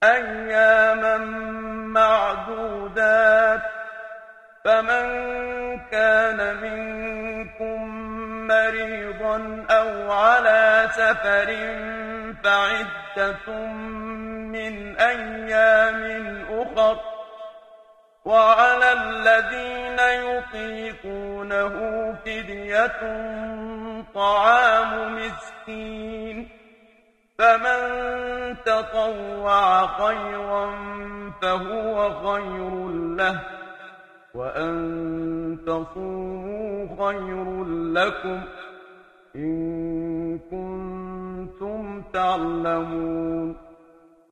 أياما معدودات، فمن كان منكم مريضا أو على سفر فعدة من أيام أخر، وعلى الذين يطيقونه فدية طعام مسكين، فمن تطوع خيرا فهو خير له، وأن تصوموا خير لكم إن كنتم تعلمون.